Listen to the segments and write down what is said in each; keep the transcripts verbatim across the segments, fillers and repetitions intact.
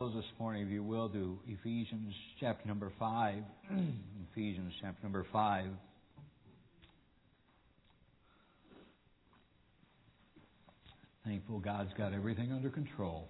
This morning, if you will, to Ephesians chapter number five. Ephesians chapter number five. Thankful God's got everything under control.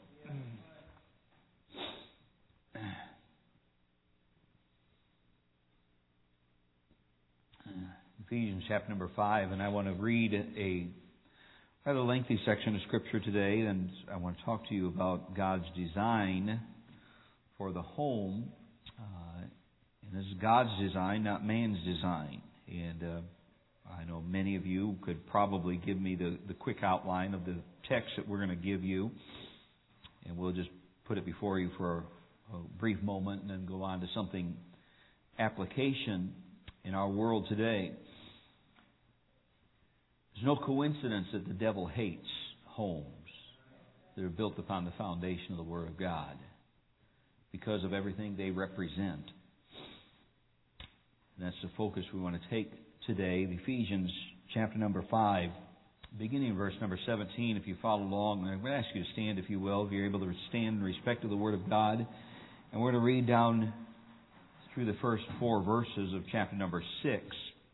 Ephesians chapter number five, and I want to read a rather lengthy section of Scripture today, and I want to talk to you about God's design for the home. Uh, and this is God's design, not man's design. And uh, I know many of you could probably give me the, the quick outline of the text that we're going to give you. And we'll just put it before you for a, a brief moment and then go on to something application in our world today. There's no coincidence that the devil hates homes that are built upon the foundation of the Word of God because of everything they represent. And that's the focus we want to take today. Ephesians chapter number five, beginning in verse number seventeen. If you follow along, I'm going to ask you to stand, if you will, if you're able to stand in respect to the Word of God. And we're going to read down through the first four verses of chapter number six.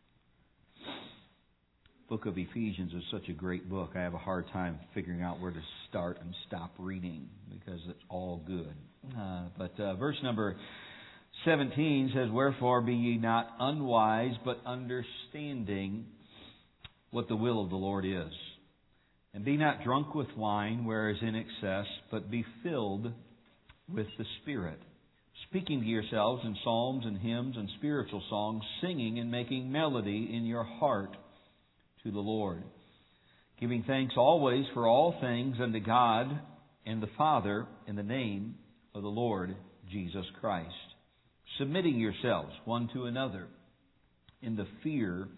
Book of Ephesians is such a great book. I have a hard time figuring out where to start and stop reading because it's all good. Uh, but uh, verse number seventeen says, "Wherefore be ye not unwise, but understanding what the will of the Lord is. And be not drunk with wine, whereas in excess, but be filled with the Spirit, speaking to yourselves in psalms and hymns and spiritual songs, singing and making melody in your heart to the Lord, giving thanks always for all things unto God and the Father in the name of the Lord Jesus Christ, submitting yourselves one to another in the fear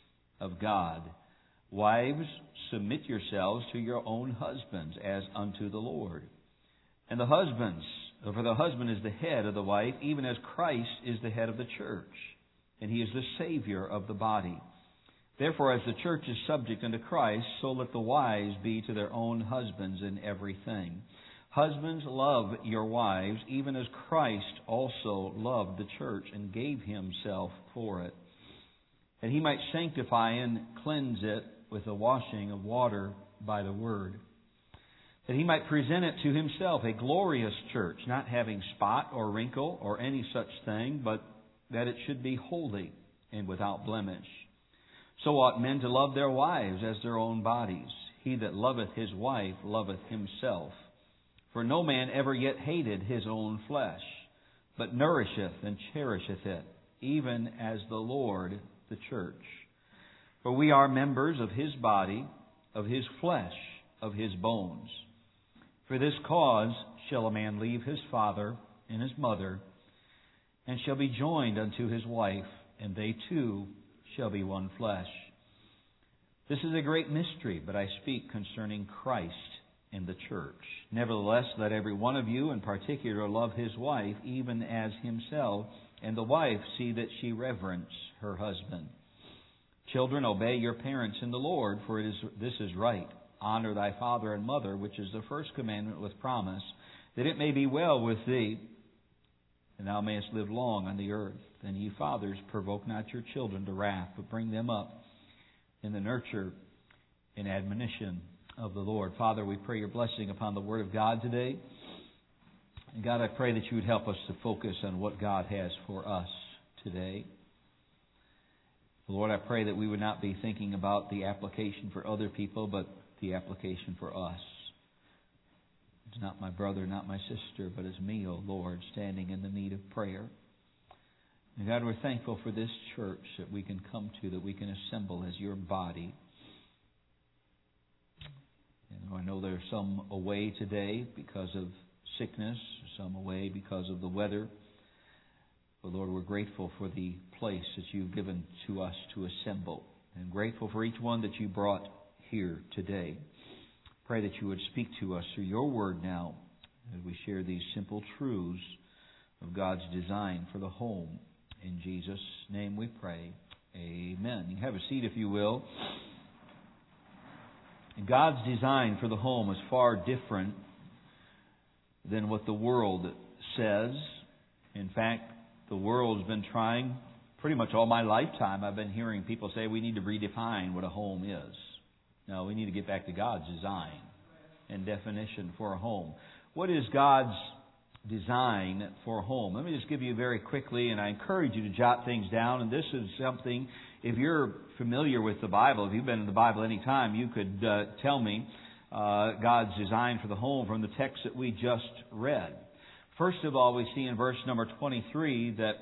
of God. Wives, submit yourselves to your own husbands as unto the Lord. And the husbands, for the husband is the head of the wife, even as Christ is the head of the church, and He is the Savior of the body. Therefore, as the church is subject unto Christ, so let the wives be to their own husbands in everything. Husbands, love your wives, even as Christ also loved the church and gave Himself for it, that He might sanctify and cleanse it with the washing of water by the word, that He might present it to Himself a glorious church, not having spot or wrinkle or any such thing, but that it should be holy and without blemish. So ought men to love their wives as their own bodies. He that loveth his wife loveth himself. For no man ever yet hated his own flesh, but nourisheth and cherisheth it, even as the Lord the church. For we are members of His body, of His flesh, of His bones. For this cause shall a man leave his father and his mother, and shall be joined unto his wife, and they two shall be one flesh. This is a great mystery, but I speak concerning Christ and the church. Nevertheless, let every one of you in particular love his wife, even as himself, and the wife see that she reverence her husband. Children, obey your parents in the Lord, for it is this is right. Honor thy father and mother, which is the first commandment with promise, that it may be well with thee, and thou mayest live long on the earth. And ye fathers, provoke not your children to wrath, but bring them up in the nurture and admonition of the Lord." Father, we pray your blessing upon the Word of God today. And God, I pray that you would help us to focus on what God has for us today. Lord, I pray that we would not be thinking about the application for other people, but the application for us. It's not my brother, not my sister, but it's me, O Lord, standing in the need of prayer. And God, we're thankful for this church that we can come to, that we can assemble as your body. And I know there's some away today because of sickness, some away because of the weather. But Lord, we're grateful for the place that you've given to us to assemble, and grateful for each one that you brought here today. Pray that you would speak to us through your word now as we share these simple truths of God's design for the home. In Jesus' name we pray. Amen. You can have a seat if you will. God's design for the home is far different than what the world says. In fact, the world's been trying pretty much all my lifetime. I've been hearing people say we need to redefine what a home is. No, we need to get back to God's design and definition for a home. What is God's design for a home? Let me just give you very quickly, and I encourage you to jot things down. And this is something, if you're familiar with the Bible, if you've been in the Bible any time, you could uh, tell me uh, God's design for the home from the text that we just read. First of all, we see in verse number twenty-three that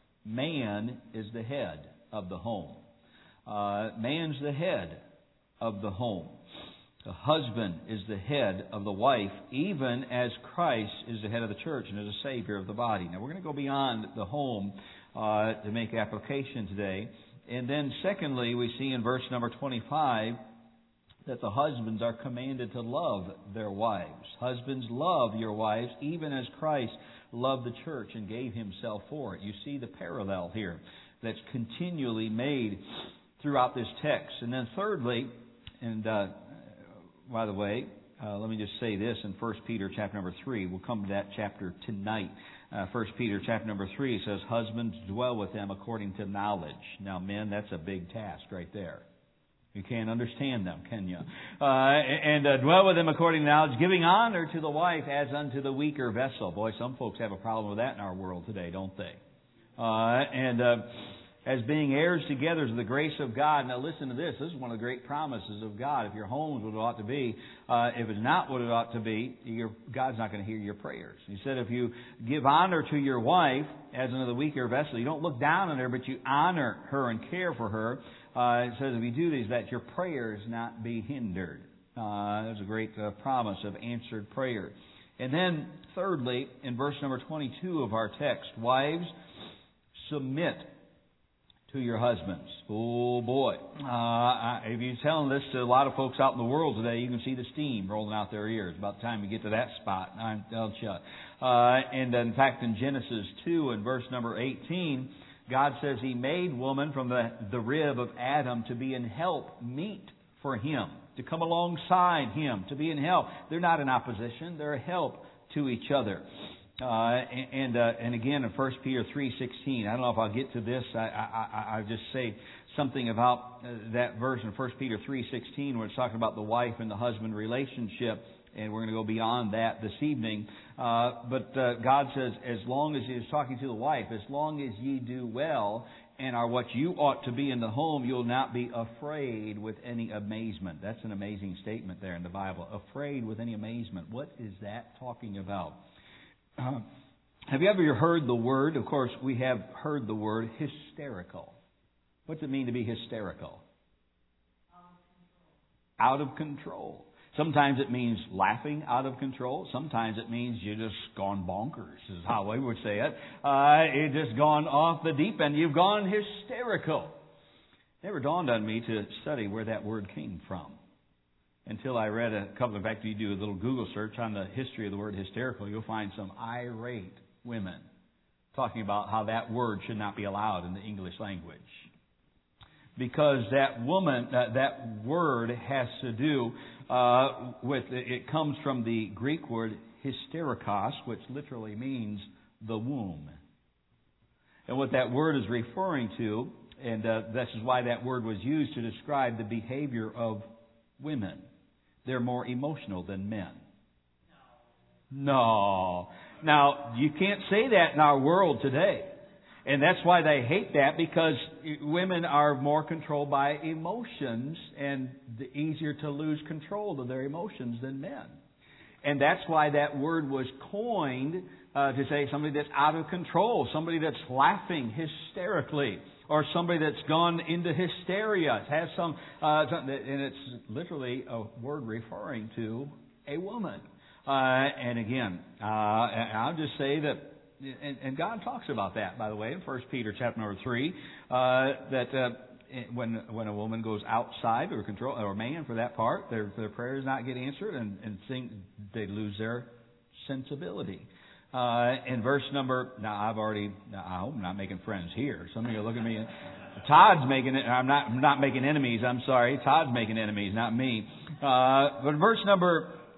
man is the head of the home. Uh, man's the head of the home. The husband is the head of the wife, even as Christ is the head of the church and is a Savior of the body. Now, we're going to go beyond the home uh, to make application today. And then, secondly, we see in verse number twenty-five that the husbands are commanded to love their wives. Husbands, love your wives, even as Christ loved the church and gave Himself for it. You see the parallel here that's continually made throughout this text. And then, thirdly, and uh, by the way, uh, let me just say this in First Peter chapter number three. We'll come to that chapter tonight. Uh, First Peter chapter number three says, husbands, dwell with them according to knowledge. Now, men, that's a big task right there. You can't understand them, can you? Uh, and uh, dwell with them according to knowledge, giving honor to the wife as unto the weaker vessel. Boy, some folks have a problem with that in our world today, don't they? Uh, and uh, as being heirs together to the grace of God. Now listen to this. This is one of the great promises of God. If your home is what it ought to be, uh, if it's not what it ought to be, your, God's not going to hear your prayers. He said if you give honor to your wife as unto the weaker vessel, you don't look down on her, but you honor her and care for her. Uh, it says if you do these, that your prayers not be hindered. Uh, there's a great uh, promise of answered prayer. And then, thirdly, in verse number twenty-two of our text, wives, submit to your husbands. Oh boy. Uh, if you're telling this to a lot of folks out in the world today, you can see the steam rolling out their ears. About the time you get to that spot, I'm telling you. Uh, and in fact, in Genesis two and verse number eighteen, God says He made woman from the, the rib of Adam to be in help, meet for him, to come alongside him, to be in help. They're not in opposition. They're a help to each other. Uh, and uh, and again in First Peter three sixteen, I don't know if I'll get to this. I I, I I'll just say something about that verse in First Peter three sixteen, where it's talking about the wife and the husband relationship, and we're going to go beyond that this evening. Uh, but uh, God says, as long as He is talking to the wife, as long as ye do well and are what you ought to be in the home, you'll not be afraid with any amazement. That's an amazing statement there in the Bible. Afraid with any amazement. What is that talking about? Uh, have you ever heard the word? Of course, we have heard the word hysterical. What's it mean to be hysterical? Out of control. Out of control. Sometimes it means laughing out of control. Sometimes it means you're just gone bonkers, is how we would say it. Uh, you've just gone off the deep end. You've gone hysterical. It never dawned on me to study where that word came from until I read a couple. In fact, if you do a little Google search on the history of the word hysterical, you'll find some irate women talking about how that word should not be allowed in the English language. Because that woman, uh, that word has to do uh, with, it comes from the Greek word hysterikos, which literally means the womb. And what that word is referring to, and uh, this is why that word was used to describe the behavior of women. They're more emotional than men. No. Now, you can't say that in our world today. And that's why they hate that, because women are more controlled by emotions and easier to lose control of their emotions than men. And that's why that word was coined uh, to say somebody that's out of control, somebody that's laughing hysterically, or somebody that's gone into hysteria. It has some, uh, and it's literally a word referring to a woman. Uh, and again, uh, I'll just say that. And, and God talks about that, by the way, in First Peter chapter number three, uh, that uh, when when a woman goes outside or control, or a man for that part, their their prayers not get answered, and and think they lose their sensibility. Uh, in verse number, now I've already, now I hope I'm not making friends here. Some of you are looking at me. Todd's making it. I'm not I'm not making enemies. I'm sorry. Todd's making enemies, not me. Uh, but verse number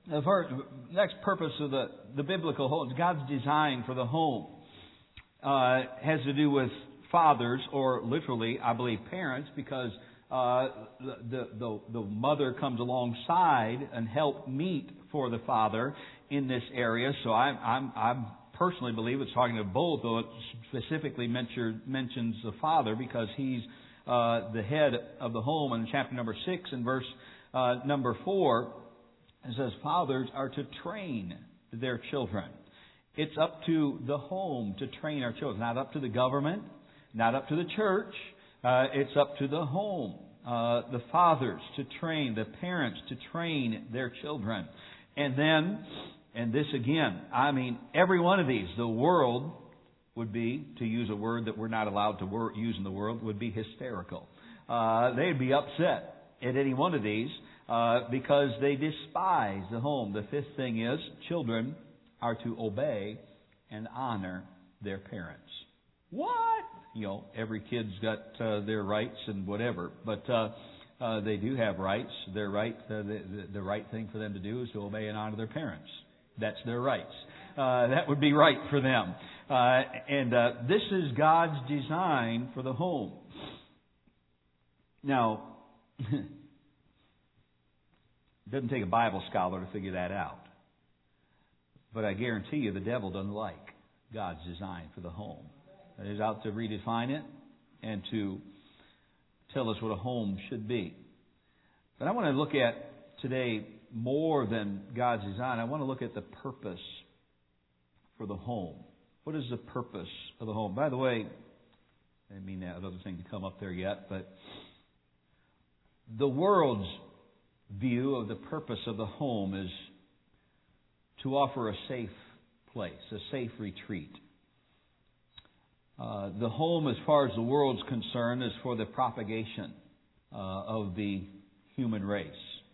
The first, next purpose of the, the biblical home, God's design for the home, uh, has to do with fathers, or literally, I believe, parents, because uh, the, the the mother comes alongside and help meet for the father in this area. So I I'm, I'm personally believe it's talking to both, though it specifically mention, mentions the father because he's uh, the head of the home. In chapter number six and verse uh, number four, it says fathers are to train their children. It's up to the home to train our children, not up to the government, not up to the church. Uh, it's up to the home, uh, the fathers to train, the parents to train their children. And then, and this again, I mean, every one of these, the world would be, to use a word that we're not allowed to wor- use in the world, would be hysterical. Uh, they'd be upset at any one of these uh, because they despise the home. The fifth thing is, children are to obey and honor their parents. What? You know, every kid's got uh, their rights and whatever, but uh, uh, they do have rights. Their right, uh, the, the, the right thing for them to do is to obey and honor their parents. That's their rights. Uh, that would be right for them. Uh, and uh, this is God's design for the home. Now, it doesn't take a Bible scholar to figure that out. But I guarantee you the devil doesn't like God's design for the home. He's out to redefine it and to tell us what a home should be. But I want to look at today more than God's design. I want to look at the purpose for the home. What is the purpose of the home? By the way, I didn't mean that other thing to come up there yet, but the world's view of the purpose of the home is to offer a safe place, a safe retreat. Uh, the home, as far as the world's concerned, is for the propagation uh, of the human race,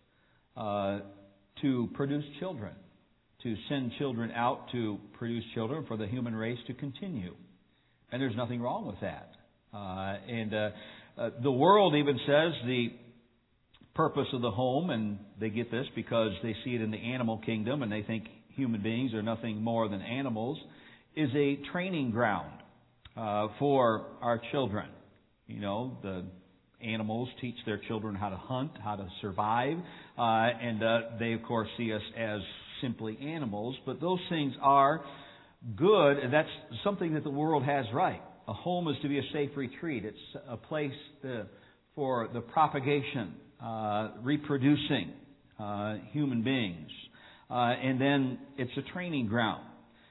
uh, to produce children, to send children out to produce children for the human race to continue. And there's nothing wrong with that. Uh, and uh, uh, the world even says the purpose of the home, and they get this because they see it in the animal kingdom and they think human beings are nothing more than animals, is a training ground uh, for our children. You know, the animals teach their children how to hunt, how to survive, uh, and uh, they, of course, see us as simply animals. But those things are good, and that's something that the world has right. A home is to be a safe retreat. It's a place to, for the propagation, uh, reproducing uh, human beings. Uh, and then it's a training ground.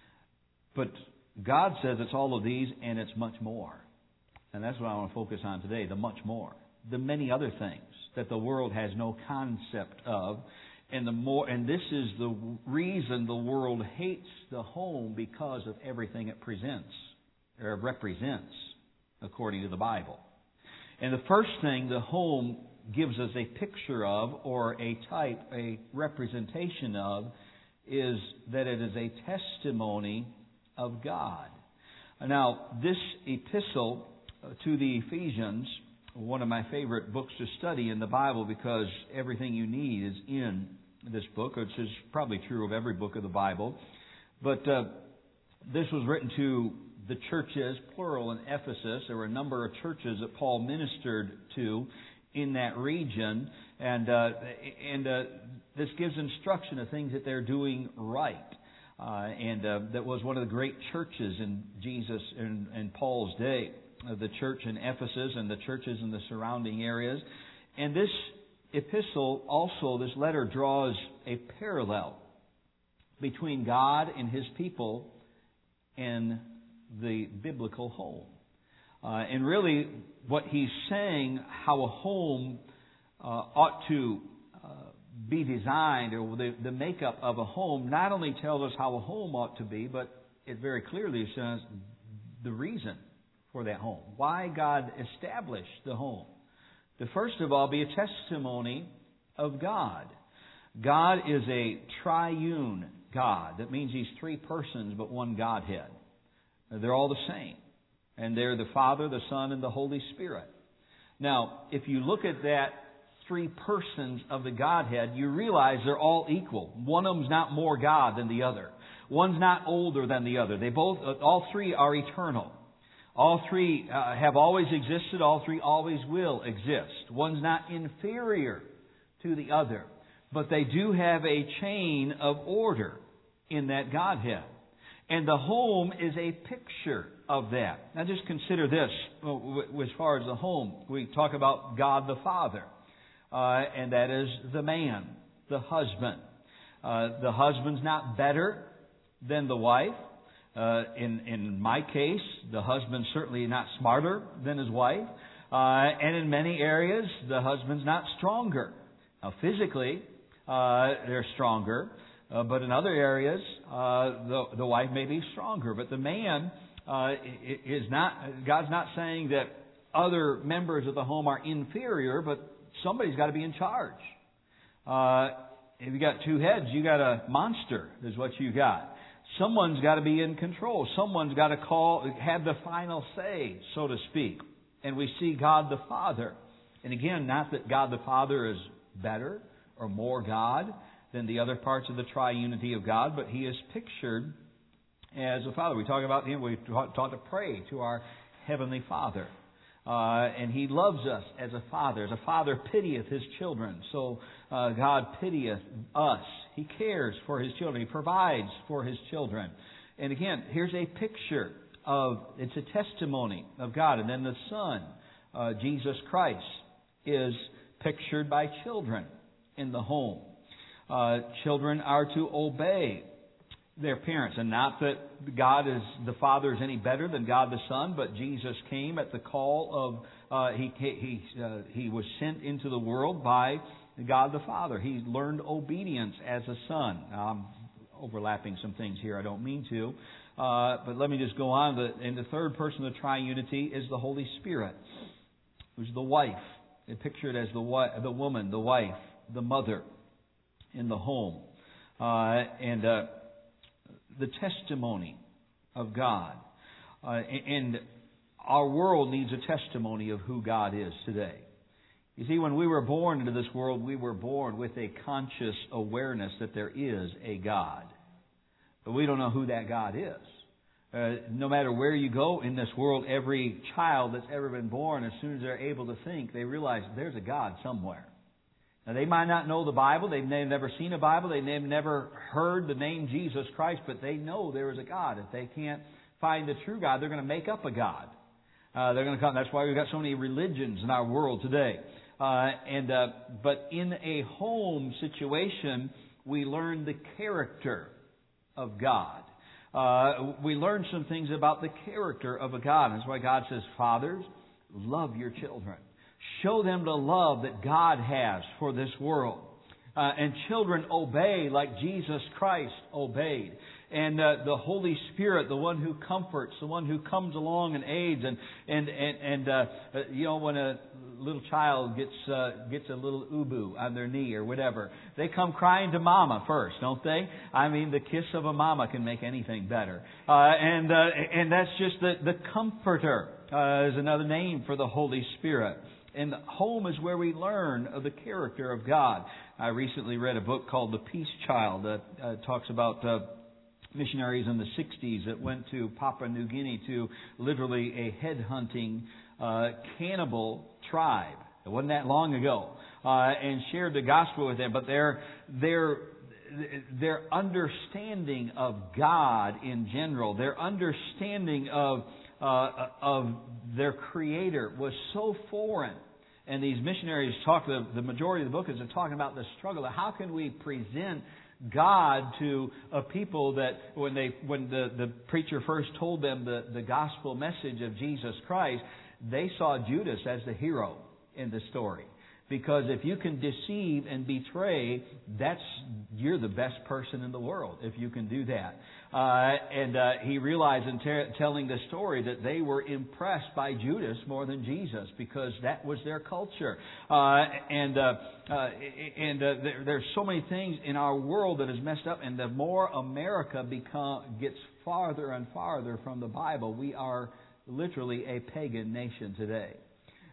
But God says it's all of these and it's much more. And that's what I want to focus on today, the much more. The many other things that the world has no concept of. And the more, and this is the reason the world hates the home, because of everything it presents or represents according to the Bible. And the first thing the home gives us a picture of, or a type, a representation of, is that it is a testimony of God. Now, this epistle to the Ephesians, one of my favorite books to study in the Bible, because everything you need is in this book, which is probably true of every book of the Bible. But uh, this was written to the churches, plural, in Ephesus. There were a number of churches that Paul ministered to in that region, and uh, and uh, this gives instruction of things that they're doing right. Uh, and uh, that was one of the great churches in Jesus and, and Paul's day, uh, the church in Ephesus and the churches in the surrounding areas. And this epistle also, this letter draws a parallel between God and His people and the biblical home. Uh, and really, what he's saying, how a home uh, ought to uh, be designed, or the, the makeup of a home, not only tells us how a home ought to be, but it very clearly says the reason for that home. Why God established the home. To first of all be a testimony of God. God is a triune God. That means He's three persons but one Godhead. They're all the same. And they're the Father, the Son, and the Holy Spirit. Now, if you look at that three persons of the Godhead, you realize they're all equal. One of them's not more God than the other. One's not older than the other. They both, all three are eternal. All three uh, have always existed. All three always will exist. One's not inferior to the other. But they do have a chain of order in that Godhead. And the home is a picture of that. Now just consider this as far as the home. We talk about God the Father. Uh, and that is the man, the husband. Uh, the husband's not better than the wife. Uh, in, in my case, the husband's certainly not smarter than his wife. Uh, and in many areas, the husband's not stronger. Now physically, uh, they're stronger. Uh, but in other areas, uh, the, the wife may be stronger. But the man uh, is not, God's not saying that other members of the home are inferior, but somebody's got to be in charge. Uh, if you got two heads, you got a monster, is what you got. Someone's got to be in control. Someone's got to call, have the final say, so to speak. And we see God the Father. And again, not that God the Father is better or more God than the other parts of the triunity of God, but He is pictured as a Father. We talk about Him, we taught, taught to pray to our Heavenly Father. Uh, and He loves us as a Father. As a Father pitieth His children, so uh, God pitieth us. He cares for His children. He provides for His children. And again, here's a picture of, it's a testimony of God. And then the Son, uh, Jesus Christ, is pictured by children in the home. Uh, children are to obey their parents. And not that God is, the Father is any better than God the Son, but Jesus came at the call of, uh, He, he, uh, he was sent into the world by God the Father. He learned obedience as a son. Now, I'm overlapping some things here. I don't mean to. Uh, but let me just go on. The, and the third person of the triunity is the Holy Spirit, who's the wife. They picture it as the, the woman, the wife, the mother in the home. Uh, and uh, the testimony of God. Uh, and our world needs a testimony of who God is today. You see, when we were born into this world, we were born with a conscious awareness that there is a God. But we don't know who that God is. Uh, no matter where you go in this world, every child that's ever been born, as soon as they're able to think, they realize there's a God somewhere. Now, they might not know the Bible. They've never seen a Bible. They've never heard the name Jesus Christ, but they know there is a God. If they can't find the true God, they're going to make up a God. Uh, they're going to come. That's why we've got so many religions in our world today. Uh, and uh, but in a home situation, we learn the character of God. Uh, we learn some things about the character of a God. And that's why God says, fathers, love your children. Show them the love that God has for this world. Uh, and children, obey like Jesus Christ obeyed. And uh, the Holy Spirit, the one who comforts, the one who comes along and aids. And, and, and, and uh, you know, when a little child gets uh, gets a little ubu on their knee or whatever, they come crying to mama first, don't they? I mean, the kiss of a mama can make anything better. Uh, and uh, and that's just the, the comforter uh, is another name for the Holy Spirit. And the home is where we learn of the character of God. I recently read a book called The Peace Child that uh, talks about uh, missionaries in the sixties that went to Papua New Guinea to literally a headhunting uh, cannibal tribe. It wasn't that long ago. Uh, and shared the gospel with them. But their, their, their understanding of God in general, their understanding of Uh, of their Creator was so foreign. And these missionaries talk, the, the majority of the book is talking about the struggle. How can we present God to a people that when they when the, the preacher first told them the, the gospel message of Jesus Christ, they saw Judas as the hero in the story. Because if you can deceive and betray, that's you're the best person in the world if you can do that. Uh, and uh, he realized in ter- telling the story that they were impressed by Judas more than Jesus because that was their culture. Uh, and uh, uh, and uh, there, there's so many things in our world that is messed up. And the more America become gets farther and farther from the Bible, we are literally a pagan nation today.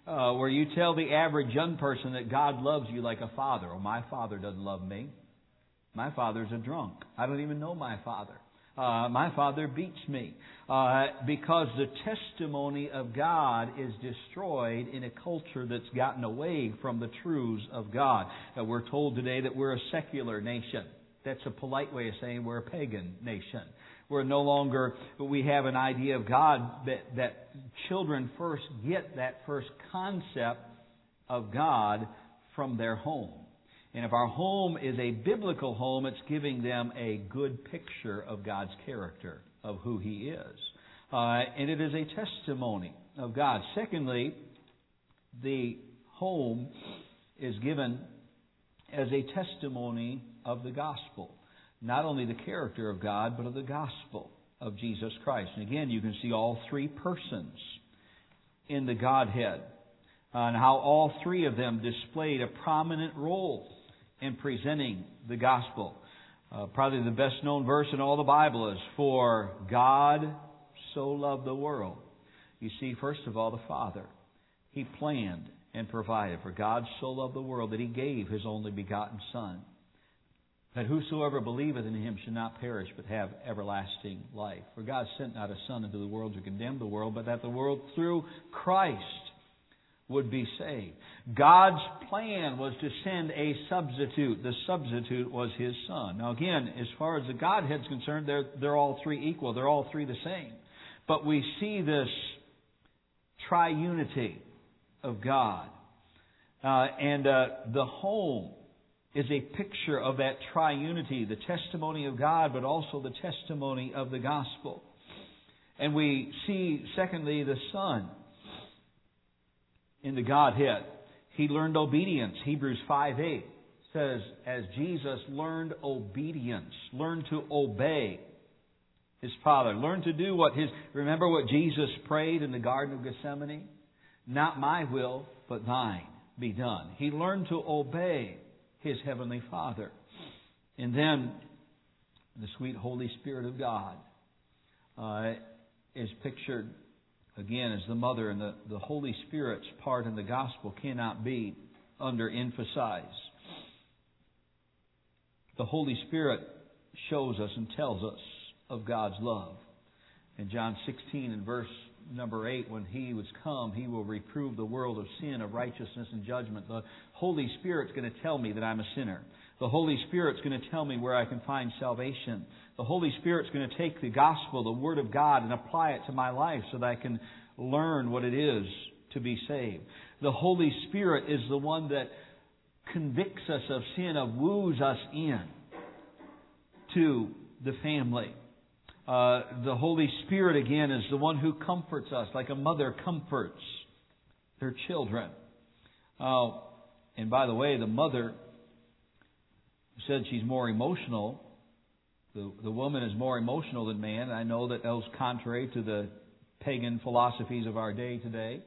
uh, where you tell the average young person that God loves you like a father. Oh, my father doesn't love me. My father's a drunk. I don't even know my father. Uh, my father beats me. Uh, because the testimony of God is destroyed in a culture that's gotten away from the truths of God. Uh, we're told today that we're a secular nation. That's a polite way of saying we're a pagan nation. We're no longer, we have an idea of God that, that children first get that first concept of God from their home. And if our home is a biblical home, it's giving them a good picture of God's character, of who He is. Uh, and it is a testimony of God. Secondly, the home is given as a testimony of the gospel. Not only the character of God, but of the gospel of Jesus Christ. And again, you can see all three persons in the Godhead, uh, and how all three of them displayed a prominent role in presenting the gospel. Uh, probably the best known verse in all the Bible is, "For God so loved the world." You see, first of all, the Father. He planned and provided. For God so loved the world that He gave His only begotten Son, that whosoever believeth in Him should not perish but have everlasting life. For God sent not a Son into the world to condemn the world, but that the world through Christ would be saved. God's plan was to send a substitute. The substitute was His Son. Now again, as far as the Godhead's concerned, they're, they're all three equal. They're all three the same. But we see this triunity of God. Uh, and uh, the home is a picture of that triunity, the testimony of God, but also the testimony of the gospel. And we see, secondly, the Son in the Godhead. He learned obedience. Hebrews five eight says, as Jesus learned obedience, learned to obey His Father, learned to do what His... Remember what Jesus prayed in the Garden of Gethsemane? Not my will, but thine be done. He learned to obey His Heavenly Father. And then the sweet Holy Spirit of God uh, is pictured again as the mother, and the, the Holy Spirit's part in the gospel cannot be underemphasized. The Holy Spirit shows us and tells us of God's love. In John sixteen and verse number eight, when He was come, He will reprove the world of sin, of righteousness, and judgment. The Holy Spirit's going to tell me that I'm a sinner. The Holy Spirit's going to tell me where I can find salvation. The Holy Spirit's going to take the gospel, the Word of God, and apply it to my life so that I can learn what it is to be saved. The Holy Spirit is the one that convicts us of sin, of woos us in to the family. Uh, the Holy Spirit, again, is the one who comforts us like a mother comforts her children. Uh, and by the way, the mother said she's more emotional. The, the woman is more emotional than man. I know that that was contrary to the pagan philosophies of our day today.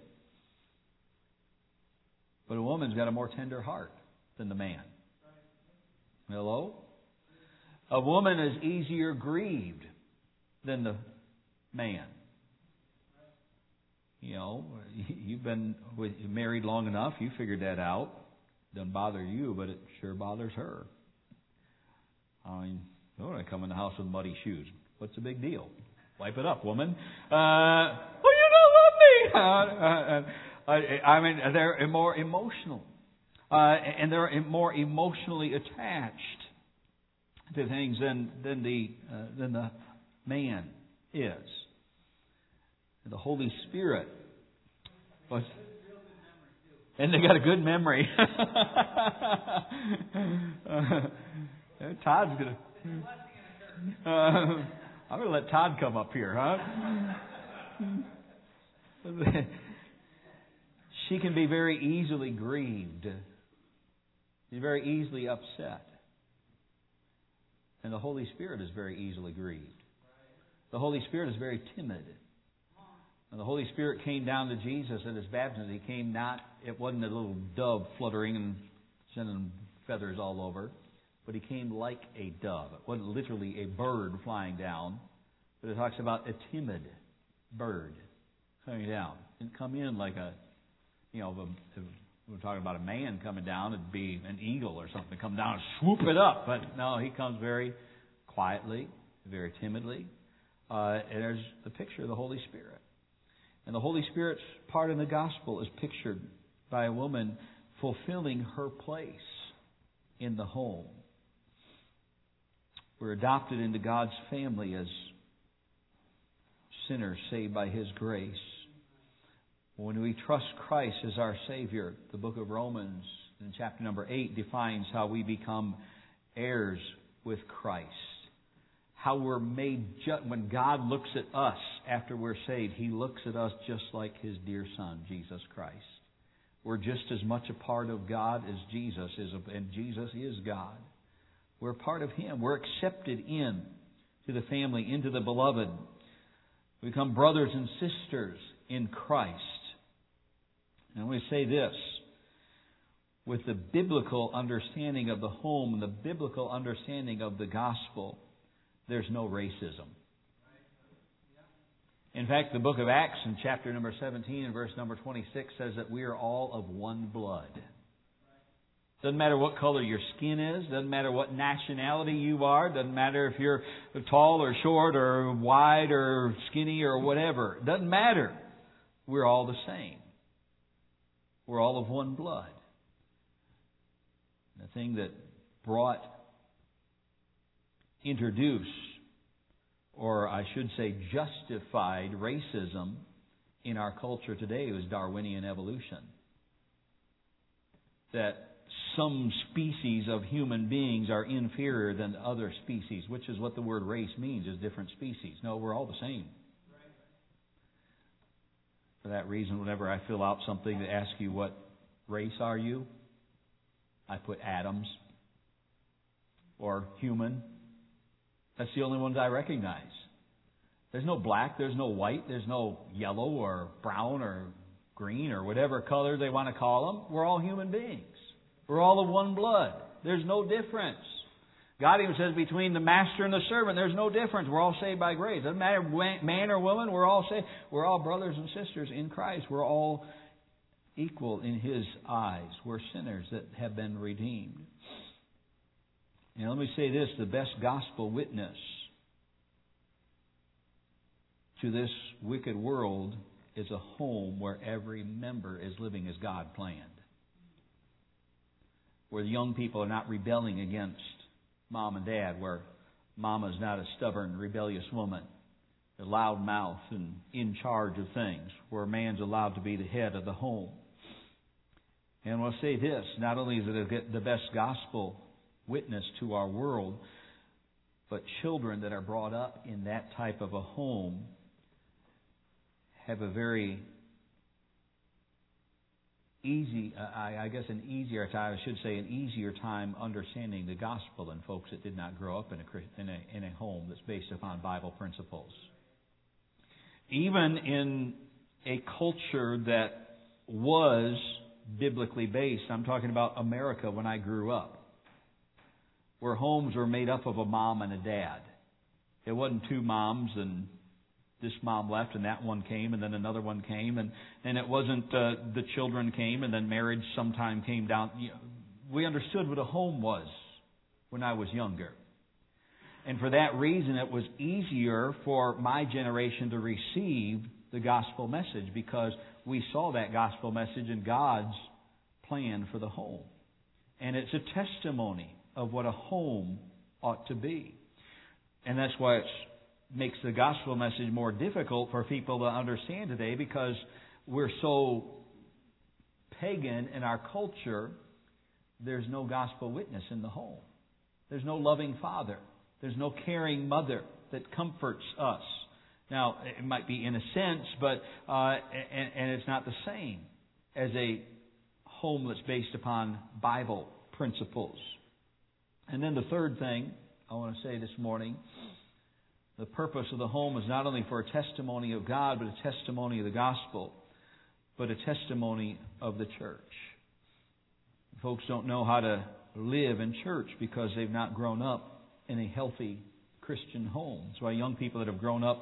But a woman's got a more tender heart than the man. Hello? A woman is easier grieved than the man. You know, you've been with, married long enough, you figured that out. Doesn't bother you, but it sure bothers her. I mean, I don't want to come in the house with muddy shoes. What's the big deal? Wipe it up, woman. Uh, well, you don't love me. Uh, uh, uh, I mean, they're more emotional. Uh, and they're more emotionally attached to things than, than, the, uh, than the man is. The Holy Spirit was... And they got a good memory. uh, Todd's going to... Uh, I'm going to let Todd come up here, huh? She can be very easily grieved. She's very easily upset. And the Holy Spirit is very easily grieved. The Holy Spirit is very timid. When the Holy Spirit came down to Jesus at His baptism, He came not, it wasn't a little dove fluttering and sending feathers all over, but He came like a dove. It wasn't literally a bird flying down, but it talks about a timid bird coming down. It didn't come in like a You know, if we're talking about a man coming down, it'd be an eagle or something come down and swoop it up. But no, he comes very quietly, very timidly. Uh, and there's the picture of the Holy Spirit. And the Holy Spirit's part in the gospel is pictured by a woman fulfilling her place in the home. We're adopted into God's family as sinners saved by His grace. When we trust Christ as our Savior, the book of Romans in chapter number eight defines how we become heirs with Christ. How we're made, ju- when God looks at us after we're saved, He looks at us just like His dear Son, Jesus Christ. We're just as much a part of God as Jesus is, and Jesus is God. We're part of Him. We're accepted in to the family, into the beloved. We become brothers and sisters in Christ. And we say this, with the biblical understanding of the home and the biblical understanding of the gospel, there's no racism. In fact, the book of Acts in chapter number seventeen and verse number twenty-six says that we are all of one blood. Doesn't matter what color your skin is. Doesn't matter what nationality you are. Doesn't matter if you're tall or short or wide or skinny or whatever. Doesn't matter. We're all the same. We're all of one blood. The thing that brought, introduced, or I should say justified racism in our culture today was Darwinian evolution. That some species of human beings are inferior than other species, which is what the word race means, is different species. No, we're all the same. For that reason, whenever I fill out something that asks you what race are you, I put Adams or human. That's the only ones I recognize. There's no black, there's no white, there's no yellow or brown or green or whatever color they want to call them. We're all human beings. We're all of one blood. There's no difference. God even says between the master and the servant, there's no difference. We're all saved by grace. Doesn't matter man or woman, we're all saved. We're all brothers and sisters in Christ. We're all equal in His eyes. We're sinners that have been redeemed. And let me say this, the best gospel witness to this wicked world is a home where every member is living as God planned. Where the young people are not rebelling against mom and dad, where mama's not a stubborn, rebellious woman, a loud mouth and in charge of things, where a man's allowed to be the head of the home. And we'll say this, not only is it the best gospel witness to our world, but children that are brought up in that type of a home have a very easy, I, I guess an easier time, I should say an easier time understanding the gospel than folks that did not grow up in a, in a, in a home that's based upon Bible principles. Even in a culture that was biblically based, I'm talking about America when I grew up, where homes were made up of a mom and a dad. It wasn't two moms and this mom left and that one came and then another one came. And, and it wasn't uh, the children came and then marriage sometime came down. We understood what a home was when I was younger. And for that reason, it was easier for my generation to receive the gospel message because we saw that gospel message in God's plan for the home. And it's a testimony of what a home ought to be. And that's why it makes the gospel message more difficult for people to understand today, because we're so pagan in our culture. There's no gospel witness in the home. There's no loving father. There's no caring mother that comforts us. Now, it might be in a sense, but uh, and, and it's not the same as a home that's based upon Bible principles. And then the third thing I want to say this morning, the purpose of the home is not only for a testimony of God, but a testimony of the gospel, but a testimony of the church. Folks don't know how to live in church because they've not grown up in a healthy Christian home. That's why young people that have grown up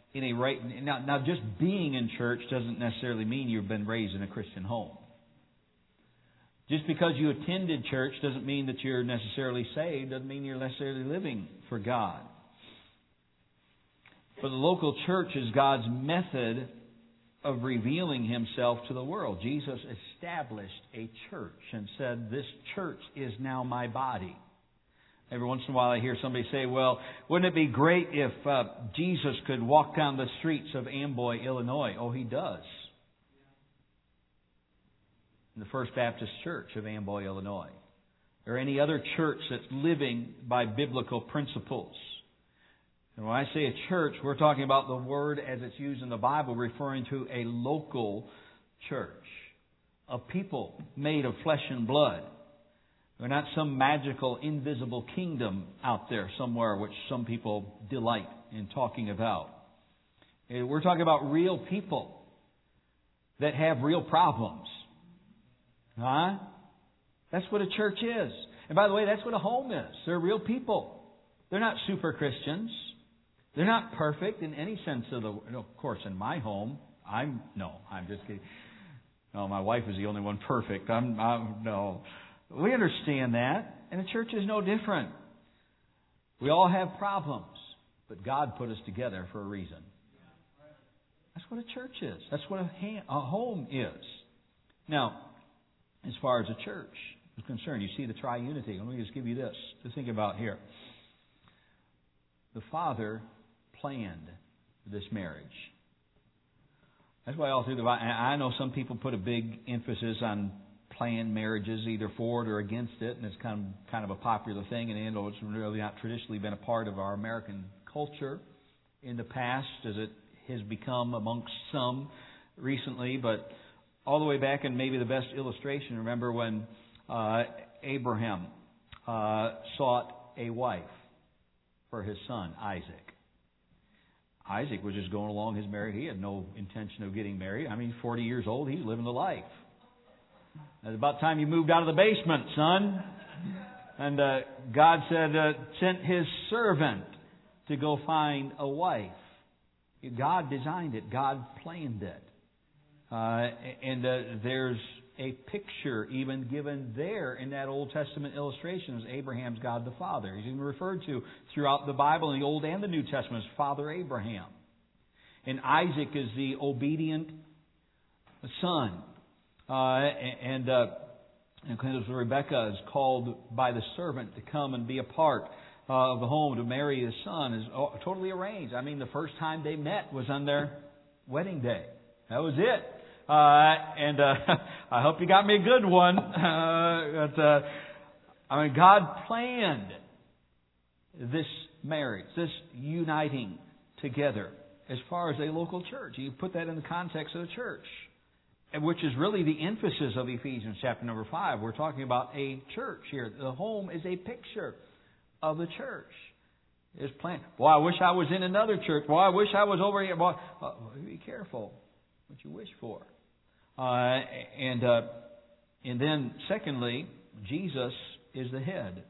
in a right... Now, now, just being in church doesn't necessarily mean you've been raised in a Christian home. Just because you attended church doesn't mean that you're necessarily saved, doesn't mean you're necessarily living for God. But the local church is God's method of revealing Himself to the world. Jesus established a church and said, "This church is now my body." Every once in a while I hear somebody say, "Well, wouldn't it be great if uh, Jesus could walk down the streets of Amboy, Illinois?" Oh, He does. In the First Baptist Church of Amboy, Illinois. Or any other church that's living by biblical principles. And when I say a church, we're talking about the word as it's used in the Bible, referring to a local church. A people made of flesh and blood. We're not some magical, invisible kingdom out there somewhere which some people delight in talking about. We're talking about real people that have real problems. Huh? That's what a church is. And by the way, that's what a home is. They're real people. They're not super Christians. They're not perfect in any sense of the word. Of course, in my home, I'm, no, I'm just kidding. No, my wife is the only one perfect. I'm, I'm no. We understand that. And the church is no different. We all have problems. But God put us together for a reason. That's what a church is. That's what a, ha- a home is. Now, as far as a church is concerned, you see the triunity. Let me just give you this to think about here. The Father planned this marriage. That's why all through the Bible, I know some people put a big emphasis on planned marriages, either for it or against it, and it's kind of kind of a popular thing, and it's really not traditionally been a part of our American culture in the past, as it has become amongst some recently, but all the way back, and maybe the best illustration, remember when uh, Abraham uh, sought a wife for his son, Isaac. Isaac was just going along his marriage. He had no intention of getting married. I mean, forty years old, he's living the life. It's about time you moved out of the basement, son. And uh, God said, uh, sent His servant to go find a wife. God designed it. God planned it. Uh, and uh, there's a picture even given there in that Old Testament illustration as Abraham's God the Father. He's even referred to throughout the Bible in the Old and the New Testament as Father Abraham. And Isaac is the obedient son. Uh, and uh, and Rebekah is called by the servant to come and be a part uh, of the home to marry his son is totally arranged. I mean, the first time they met was on their wedding day. That was it. Uh, and uh, I hope you got me a good one. Uh, but, uh, I mean, God planned this marriage, this uniting together as far as a local church. You put that in the context of the church, which is really the emphasis of Ephesians chapter number five. We're talking about a church here. The home is a picture of the church. It's planned. Boy, I wish I was in another church. Boy, I wish I was over here. Boy, uh, be careful what you wish for. Uh, and uh, and then, secondly, Jesus is the head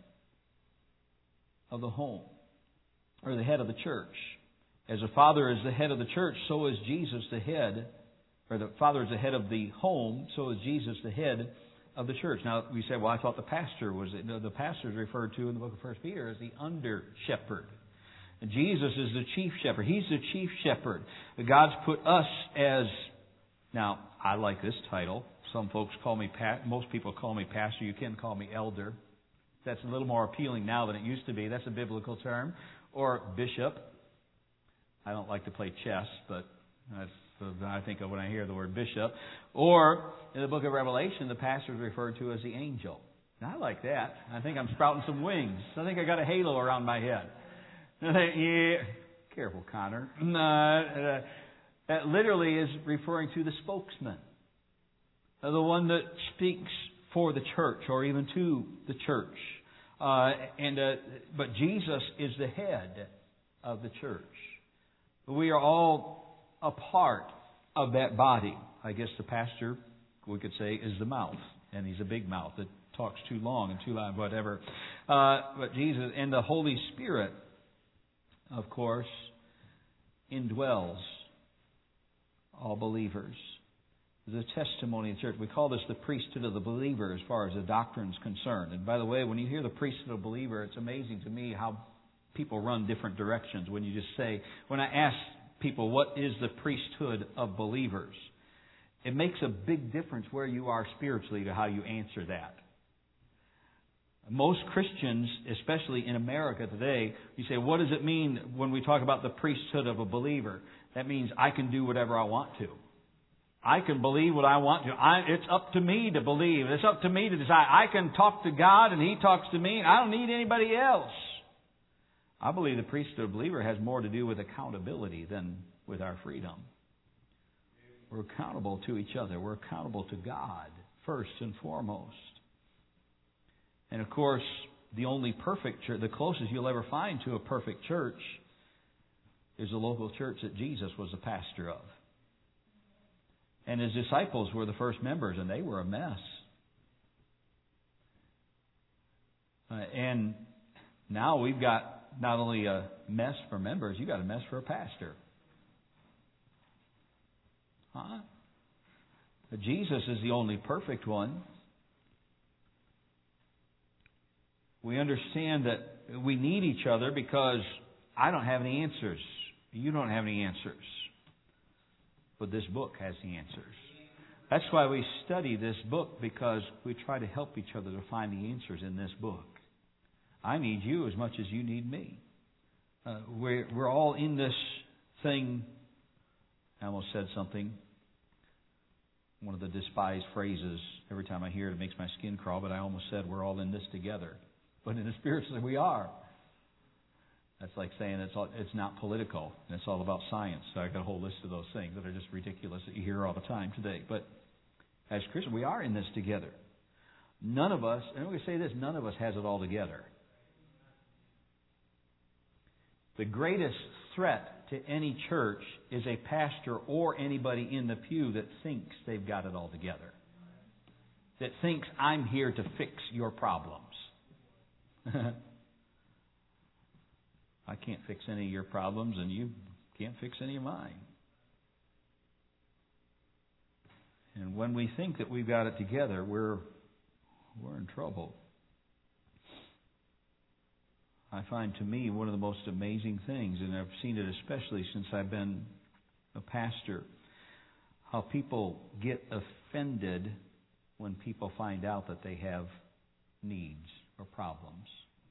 of the home, or the head of the church. As the Father is the head of the church, so is Jesus the head, or the Father is the head of the home, so is Jesus the head of the church. Now, we say, well, I thought the pastor was, no, the pastor is referred to in the book of First Peter as the under-shepherd. And Jesus is the chief shepherd. He's the chief shepherd. God's put us as, now, I like this title. Some folks call me, most people call me pastor. You can call me elder. That's a little more appealing now than it used to be. That's a biblical term. Or bishop. I don't like to play chess, but that's what I think of when I hear the word bishop. Or, in the book of Revelation, the pastor is referred to as the angel. Now, I like that. I think I'm sprouting some wings. I think I got a halo around my head. Yeah. Careful, Connor. Uh, that literally is referring to the spokesman. The one that speaks for the church or even to the church. Uh, and uh, But Jesus is the head of the church. We are all a part of that body. I guess the pastor, we could say, is the mouth. And he's a big mouth that talks too long and too loud, whatever. Uh, but Jesus and the Holy Spirit, of course, indwells all believers. The testimony of the church. We call this the priesthood of the believer as far as the doctrine is concerned. And by the way, when you hear the priesthood of the believer, it's amazing to me how people run different directions. When you just say, when I ask people, what is the priesthood of believers? It makes a big difference where you are spiritually to how you answer that. Most Christians, especially in America today, you say, what does it mean when we talk about the priesthood of a believer? That means I can do whatever I want to. I can believe what I want to. I, it's up to me to believe. It's up to me to decide. I can talk to God and He talks to me. I don't need anybody else. I believe the priesthood of a believer has more to do with accountability than with our freedom. We're accountable to each other. We're accountable to God first and foremost. And of course, the only perfect church, the closest you'll ever find to a perfect church, is the local church that Jesus was the pastor of. And His disciples were the first members, and they were a mess. Uh, and now we've got not only a mess for members, you've got a mess for a pastor. Huh? But Jesus is the only perfect one. We understand that we need each other because I don't have any answers. You don't have any answers. But this book has the answers. That's why we study this book, because we try to help each other to find the answers in this book. I need you as much as you need me. Uh, we're, we're all in this thing. I almost said something. One of the despised phrases, every time I hear it, it makes my skin crawl, but I almost said we're all in this together. But in the spiritually, we are. That's like saying it's all, it's not political, and it's all about science. So I've got a whole list of those things that are just ridiculous that you hear all the time today. But as Christians, we are in this together. None of us, and we say this, none of us has it all together. The greatest threat to any church is a pastor or anybody in the pew that thinks they've got it all together. That thinks I'm here to fix your problems. I can't fix any of your problems, and you can't fix any of mine. And when we think that we've got it together, we're we're in trouble. I find, to me, one of the most amazing things, and I've seen it especially since I've been a pastor, how people get offended when people find out that they have needs or problems.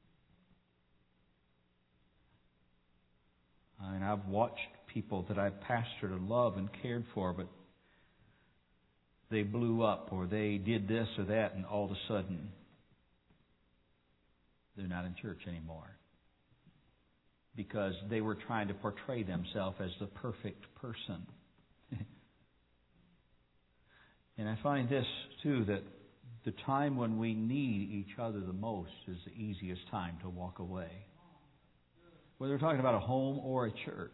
I mean, I've watched people that I've pastored and loved and cared for, but they blew up or they did this or that, and all of a sudden they're not in church anymore. Because they were trying to portray themselves as the perfect person. And I find this, too, that the time when we need each other the most is the easiest time to walk away. Whether we're talking about a home or a church.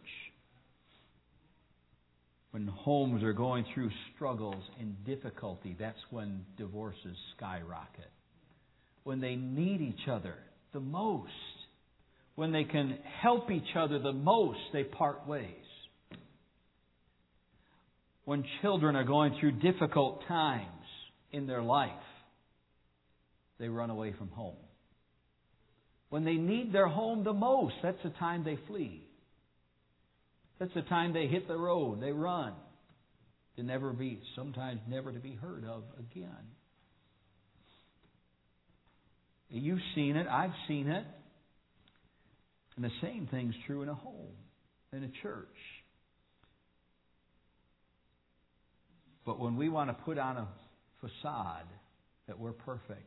When homes are going through struggles and difficulty, that's when divorces skyrocket. When they need each other the most. When they can help each other the most, they part ways. When children are going through difficult times in their life, they run away from home. When they need their home the most, that's the time they flee. That's the time they hit the road, they run. To never be, sometimes never to be heard of again. You've seen it, I've seen it. And the same thing's true in a home, in a church. But when we want to put on a facade that we're perfect,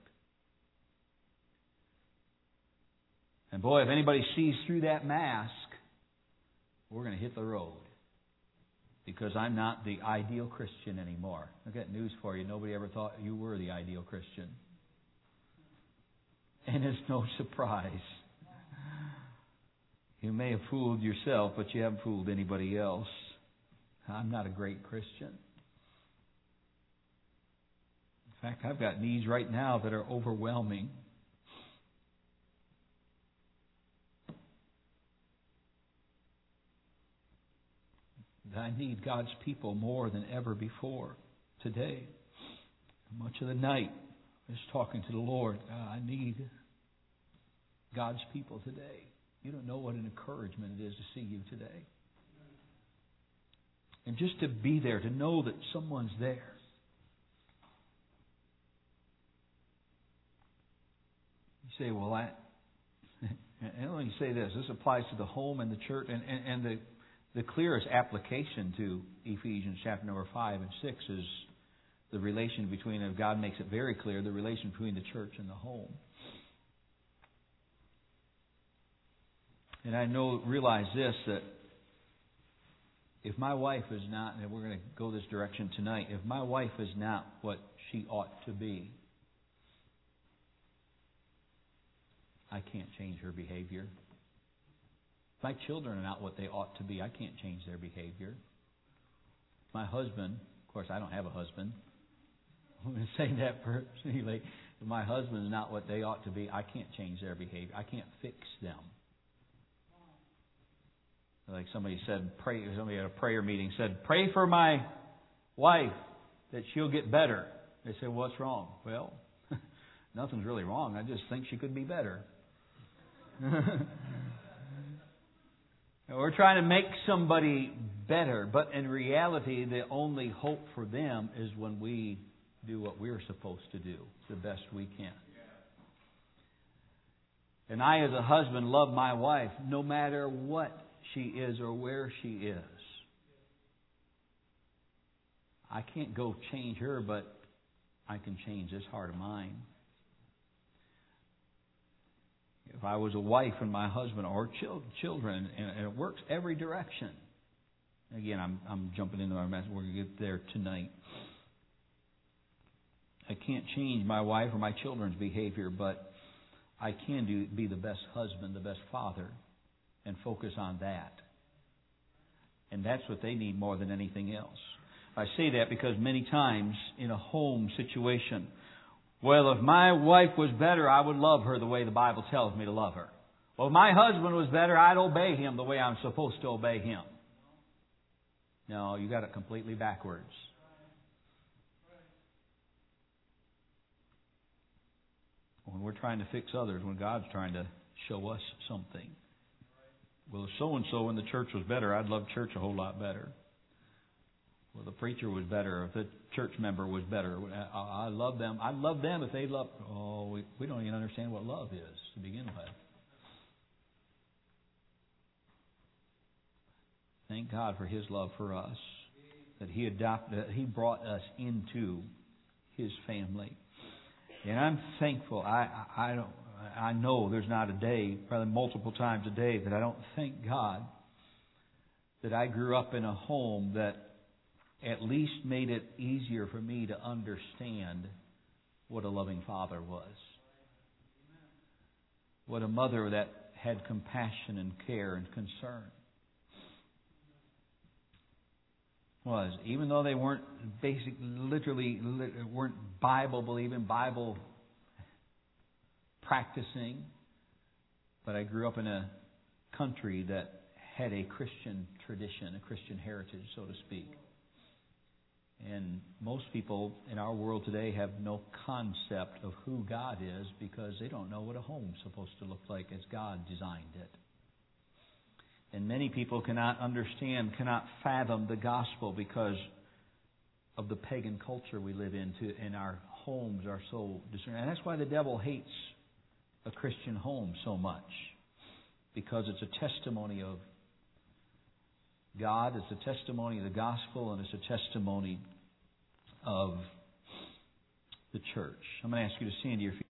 and boy, if anybody sees through that mask, we're going to hit the road. Because I'm not the ideal Christian anymore. I've got news for you. Nobody ever thought you were the ideal Christian. And it's no surprise. You may have fooled yourself, but you haven't fooled anybody else. I'm not a great Christian. In fact, I've got needs right now that are overwhelming. that I need God's people more than ever before today. Much of the night, I was talking to the Lord. God, I need God's people today. You don't know what an encouragement it is to see you today. And just to be there, to know that someone's there. You say, well, I... And let me say this. This applies to the home and the church. And, and, and the, the clearest application to Ephesians chapter number five and six is the relation between, and God makes it very clear, the relation between the church and the home. And I know, realize this, that if my wife is not, and we're going to go this direction tonight, if my wife is not what she ought to be, I can't change her behavior. If my children are not what they ought to be, I can't change their behavior. My husband, of course, I don't have a husband. I'm going to say that personally. If my husband is not what they ought to be, I can't change their behavior. I can't fix them. Like somebody said, pray. Somebody at a prayer meeting said, "Pray for my wife that she'll get better." They said, "What's wrong?" Well, nothing's really wrong. I just think she could be better. We're trying to make somebody better, but in reality, the only hope for them is when we do what we're supposed to do the best we can. And I, as a husband, love my wife no matter what she is or where she is. I can't go change her, but I can change this heart of mine. If I was a wife and my husband or children, and it works every direction. Again, I'm I'm jumping into our message. We're going to get there tonight. I can't change my wife or my children's behavior, but I can do be the best husband, the best father, and focus on that. And that's what they need more than anything else. I say that because many times in a home situation, well, if my wife was better, I would love her the way the Bible tells me to love her. Well, if my husband was better, I'd obey him the way I'm supposed to obey him. No, you got it completely backwards. When we're trying to fix others, when God's trying to show us something. Well, if so-and-so in the church was better, I'd love church a whole lot better. Well, the preacher was better, if the church member was better. I, I love them. I love them if they love... Oh, we, we don't even understand what love is to begin with. Thank God for His love for us. That He adopted, He brought us into His family. And I'm thankful. I, I, I don't... I know there's not a day, probably multiple times a day, that I don't thank God that I grew up in a home that at least made it easier for me to understand what a loving father was. What a mother that had compassion and care and concern was. Even though they weren't basic, literally weren't Bible believing, Bible practicing, but I grew up in a country that had a Christian tradition, a Christian heritage, so to speak. And most people in our world today have no concept of who God is because they don't know what a home's supposed to look like as God designed it. And many people cannot understand, cannot fathom the gospel because of the pagan culture we live in, and our homes are so discerning. And that's why the devil hates a Christian home so much, because it's a testimony of God, it's a testimony of the gospel, and it's a testimony of the church. I'm going to ask you to stand to your feet.